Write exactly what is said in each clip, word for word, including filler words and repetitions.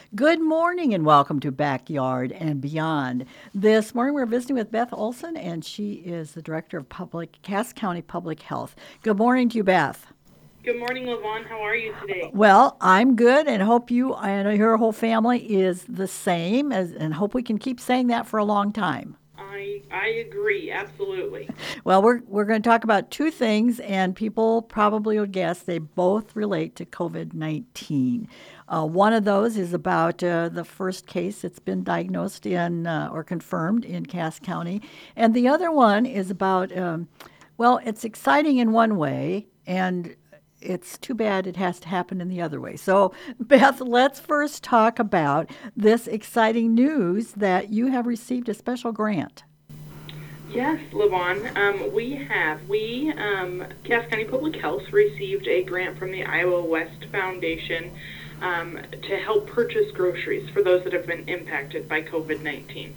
Good morning and welcome to Backyard and Beyond. This morning we're visiting with Beth Olson, and she is the Director of Public Cass County Public Health. Good morning to you, Beth. Good morning, Levon. How are you today? Well, I'm good, and hope you and your whole family is the same, as, and hope we can keep saying that for a long time. I I agree, absolutely. Well, we're we're going to talk about two things, and people probably would guess they both relate to COVID nineteen. Uh, one of those is about uh, the first case that's been diagnosed in uh, or confirmed in Cass County, and the other one is about um, well, it's exciting in one way, and it's too bad it has to happen in the other way. So, Beth, let's first talk about this exciting news that you have received a special grant. Yes, Levon, um, we have. We, um, Cass County Public Health, received a grant from the Iowa West Foundation um, to help purchase groceries for those that have been impacted by COVID nineteen.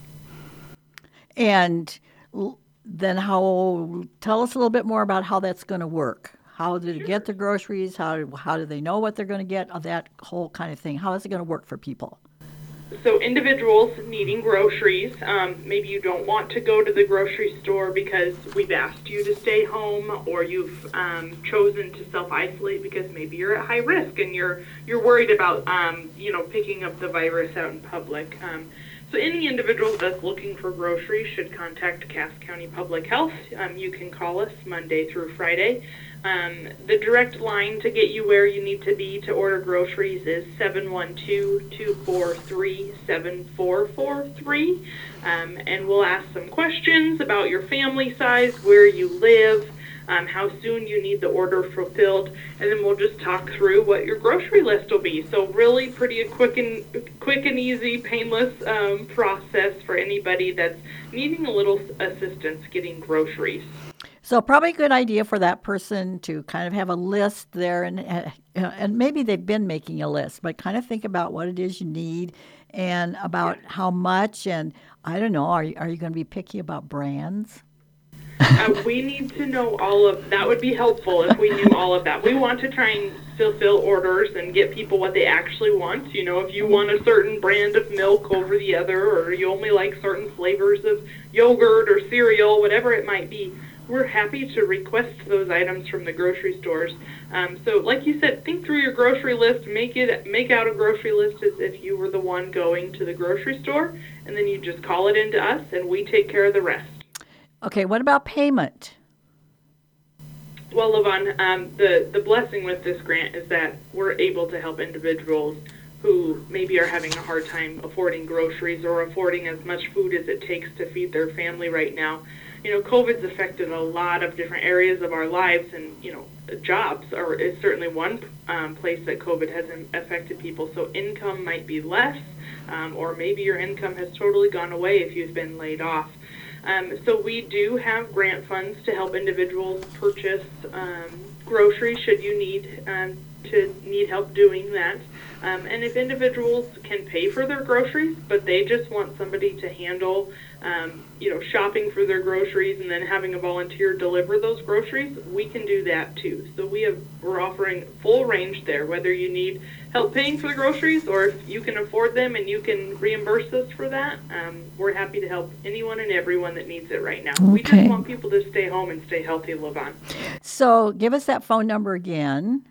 And l- then how, tell us a little bit more about how that's going to work. How do they get the groceries? How, how do they know what they're going to get? Uh, That whole kind of thing. How is it going to work for people? So individuals needing groceries, um, maybe you don't want to go to the grocery store because we've asked you to stay home, or you've um, chosen to self-isolate because maybe you're at high risk and you're you're worried about um, you know picking up the virus out in public. Um, so any individual that's looking for groceries should contact Cass County Public Health. Um, you can call us Monday through Friday. Um, the direct line to get you where you need to be to order groceries is seven one two, two four three, seven four four three. Um, and we'll ask some questions about your family size, where you live, um, how soon you need the order fulfilled, and then we'll just talk through what your grocery list will be. So really pretty quick and quick and easy, painless um, process for anybody that's needing a little assistance getting groceries. So probably a good idea for that person to kind of have a list there, and uh, and maybe they've been making a list, but kind of think about what it is you need and about how much. And I don't know, are you, are you going to be picky about brands? Uh, we need to know all of that. Would be helpful if we knew all of that. We want to try and fulfill orders and get people what they actually want. You know, if you want a certain brand of milk over the other, or you only like certain flavors of yogurt or cereal, whatever it might be, we're happy to request those items from the grocery stores. Um, so, like you said, think through your grocery list. Make it make out a grocery list as if you were the one going to the grocery store, and then you just call it into us, and we take care of the rest. Okay, what about payment? Well, Levon, um, the, the blessing with this grant is that we're able to help individuals who maybe are having a hard time affording groceries or affording as much food as it takes to feed their family right now. You know, COVID's affected a lot of different areas of our lives, and, you know, jobs are is certainly one um, place that COVID has affected people. So income might be less, um, or maybe your income has totally gone away if you've been laid off. Um, so we do have grant funds to help individuals purchase um, groceries should you need um, to need help doing that. Um, and if individuals can pay for their groceries, but they just want somebody to handle, um, you know, shopping for their groceries and then having a volunteer deliver those groceries, we can do that too. So we have we're offering full range there, whether you need help paying for the groceries or if you can afford them and you can reimburse us for that. Um, we're happy to help anyone and everyone that needs it right now. Okay. We just want people to stay home and stay healthy, Levon. So give us that phone number again.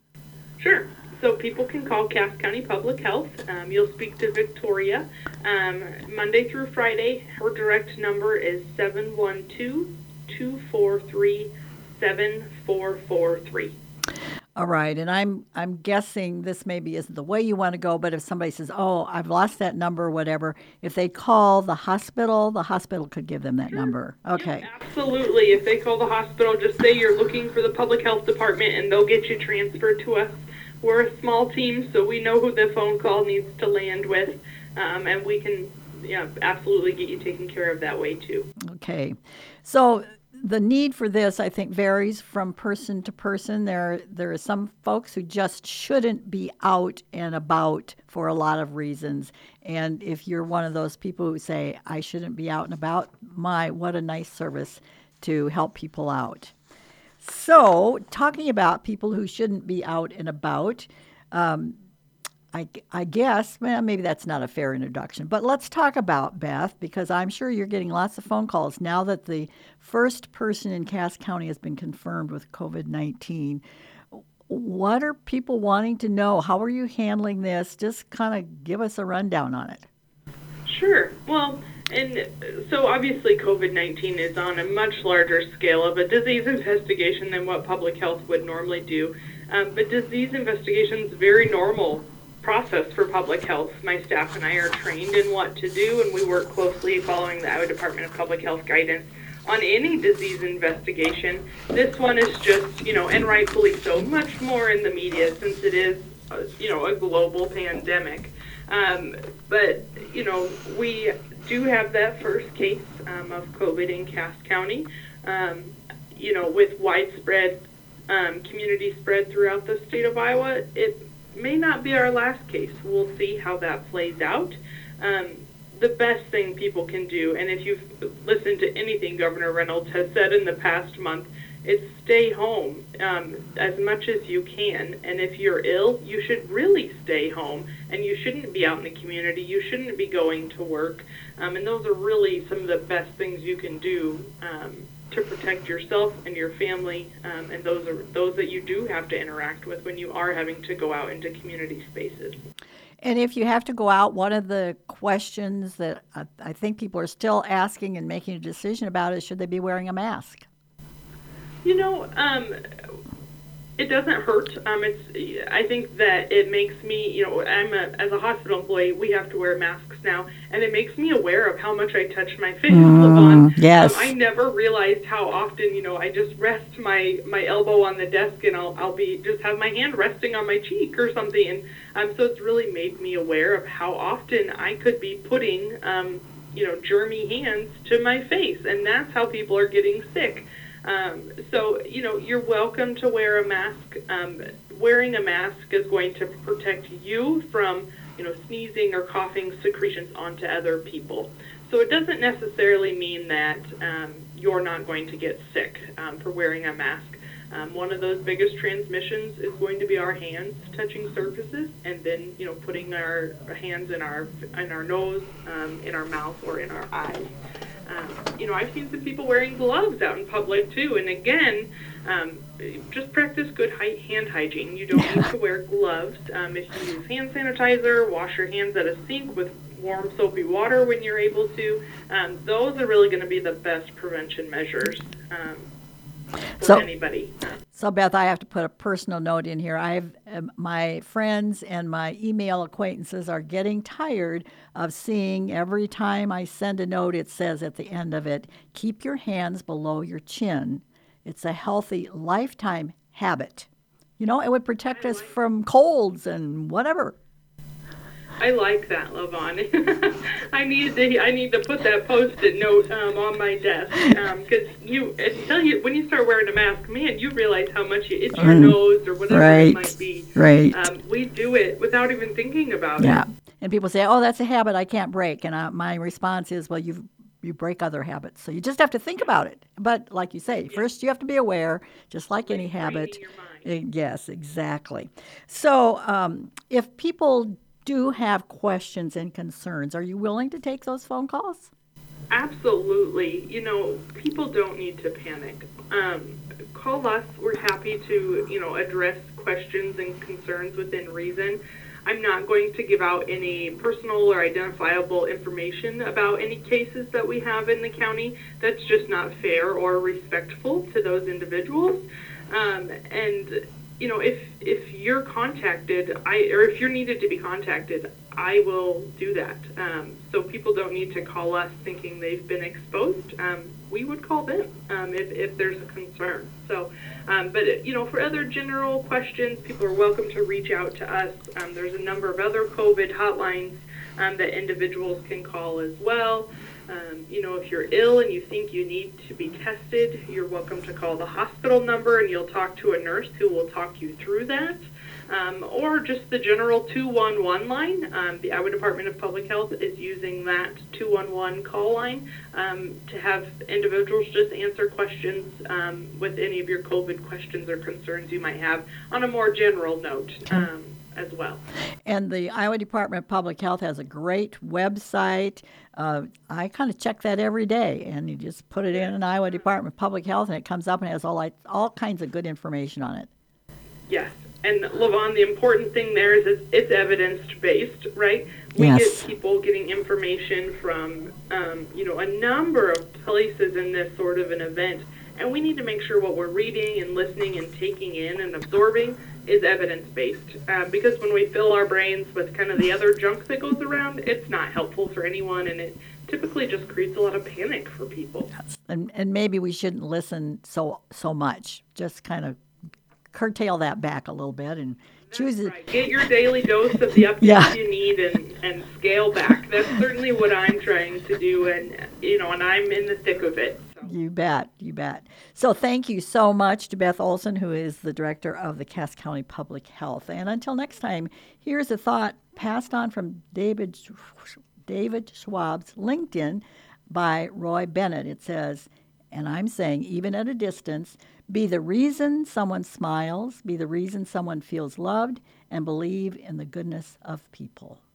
Sure. So people can call Cass County Public Health. Um, you'll speak to Victoria. Um, Monday through Friday, her direct number is seven one two, two four three, seven four four three. All right, and I'm I'm guessing this maybe isn't the way you want to go, but if somebody says, "Oh, I've lost that number," or whatever, if they call the hospital, the hospital could give them that Sure. number. Okay. Yeah, absolutely. If they call the hospital, just say you're looking for the public health department, and they'll get you transferred to us. We're a small team, so we know who the phone call needs to land with, um, and we can, yeah, absolutely get you taken care of that way too. Okay. So the need for this, I think, varies from person to person. There, there are some folks who just shouldn't be out and about for a lot of reasons. And if you're one of those people who say, I shouldn't be out and about, my, what a nice service to help people out. So, talking about people who shouldn't be out and about, um, I, I guess, well, maybe that's not a fair introduction, but let's talk about Beth, because I'm sure you're getting lots of phone calls now that the first person in Cass County has been confirmed with COVID nineteen. What are people wanting to know? How are you handling this? Just kind of give us a rundown on it. Sure. Well, and so obviously COVID nineteen is on a much larger scale of a disease investigation than what public health would normally do. Um, but disease investigation is very normal process for public health. My staff and I are trained in what to do, and we work closely following the Iowa Department of Public Health guidance on any disease investigation. This one is just, you know, and rightfully so, much more in the media since it is, uh, you know, a global pandemic. Um, but, you know, we do have that first case um, of COVID in Cass County, um, you know, with widespread um, community spread throughout the state of Iowa. It may not be our last case. We'll see how that plays out. Um, the best thing people can do, and if you've listened to anything Governor Reynolds has said in the past month, is stay home um, as much as you can. And if you're ill, you should really stay home, and you shouldn't be out in the community. You shouldn't be going to work. Um, and those are really some of the best things you can do um, to protect yourself and your family, um, and those are those that you do have to interact with when you are having to go out into community spaces. And if you have to go out, one of the questions that I, I think people are still asking and making a decision about is, should they be wearing a mask? You know, um, it doesn't hurt. Um, it's. I think that it makes me, you know, I'm a, as a hospital employee, we have to wear masks now, and it makes me aware of how much I touch my face, Mm, Levon. yes. Um, I never realized how often, you know, I just rest my, my elbow on the desk, and I'll I'll be just have my hand resting on my cheek or something, and um, so it's really made me aware of how often I could be putting, um, you know, germy hands to my face, and that's how people are getting sick. Um, so, you know, you're welcome to wear a mask. Um, wearing a mask is going to protect you from, you know, sneezing or coughing secretions onto other people. So it doesn't necessarily mean that um, you're not going to get sick um, for wearing a mask. Um, one of those biggest transmissions is going to be our hands touching surfaces, and then, you know, putting our hands in our in our nose, um, in our mouth, or in our eyes. Um, you know, I've seen some people wearing gloves out in public too, and again, um, just practice good hy- hand hygiene. You don't need to wear gloves. Um, if you use hand sanitizer, wash your hands at a sink with warm soapy water when you're able to. Um, those are really going to be the best prevention measures um, for So- anybody. So, Beth, I have to put a personal note in here. I've um, my friends and my email acquaintances are getting tired of seeing every time I send a note, it says at the end of it, keep your hands below your chin. It's a healthy lifetime habit. You know, it would protect us from colds and whatever. I like that, Levon. I need to I need to put that post-it note um, on my desk because um, you until you when you start wearing a mask, man, you realize how much you itch your Mm, nose or whatever right, it might be. right. Um, we do it without even thinking about Yeah. it. And people say, oh, that's a habit I can't break. And uh, my response is, well, you you break other habits. So you just have to think about it. But like you say, first you have to be aware, just like any habit. Retraining your mind. Eh, Yes, exactly. So um, if people do have questions and concerns, are you willing to take those phone calls? Absolutely. You know, people don't need to panic. Um, call us. We're happy to, you know, address questions and concerns within reason. I'm not going to give out any personal or identifiable information about any cases that we have in the county. That's just not fair or respectful to those individuals. Um, and you know, if if you're contacted, I or if you're needed to be contacted, I will do that. Um, so people don't need to call us thinking they've been exposed. Um, we would call them um, if if there's a concern. So, um, but you know, for other general questions, people are welcome to reach out to us. Um, there's a number of other COVID hotlines um, that individuals can call as well. Um, you know, if you're ill and you think you need to be tested, you're welcome to call the hospital number and you'll talk to a nurse who will talk you through that. Um, or just the general two one one line. Um, the Iowa Department of Public Health is using that two one one call line um, to have individuals just answer questions um, with any of your COVID questions or concerns you might have on a more general note. Um, as well. And the Iowa Department of Public Health has a great website. Uh, I kind of check that every day, and you just put it in an Iowa Department of Public Health, and it comes up and has all like, all kinds of good information on it. Yes. And Levon, the important thing there is it's, it's evidence-based, right? We Yes. get people getting information from, um, you know, a number of places in this sort of an event, and we need to make sure what we're reading and listening and taking in and absorbing is evidence-based. Uh, because when we fill our brains with kind of the other junk that goes around, it's not helpful for anyone, and it typically just creates a lot of panic for people. And and maybe we shouldn't listen so so much. Just kind of curtail that back a little bit and choose it. Right. Get your daily dose of the updates Yeah. you need and, and scale back. That's certainly what I'm trying to do, and you know, and I'm in the thick of it. So. You bet, you bet. So thank you so much to Beth Olson, who is the director of the Cass County Public Health. And until next time, here's a thought passed on from David David Schwab's LinkedIn by Roy Bennett. It says, and I'm saying, even at a distance, be the reason someone smiles, be the reason someone feels loved, and believe in the goodness of people.